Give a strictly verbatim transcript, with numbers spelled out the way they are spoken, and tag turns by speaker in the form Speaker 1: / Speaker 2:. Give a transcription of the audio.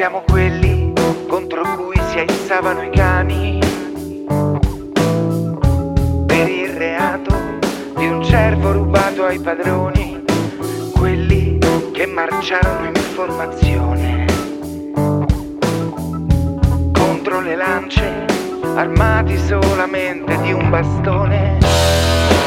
Speaker 1: siamo quelli contro cui si aizzavano i cani per il reato di un cervo rubato ai padroni, quelli che marciarono in formazione contro le lance, armati solamente di un bastone.